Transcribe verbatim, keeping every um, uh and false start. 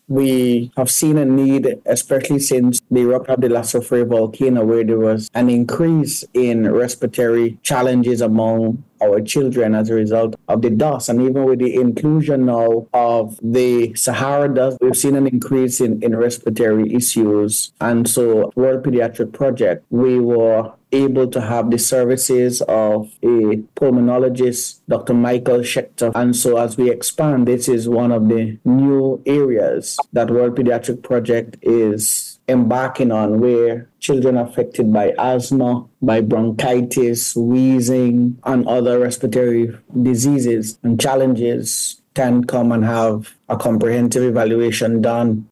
we have seen a need, especially since the eruption of the Lasso Frey volcano, where there was an increase in respiratory challenges among our children as a result of the dust. And even with the inclusion now of the Sahara dust, we've seen an increase in, in respiratory issues. And so, World Pediatric Project, we were able to have the services of a pulmonologist, Doctor Michael Schechter. And so as we expand, this is one of the new areas that World Pediatric Project is embarking on, where children affected by asthma, by bronchitis, wheezing, and other respiratory diseases and challenges can come and have a comprehensive evaluation done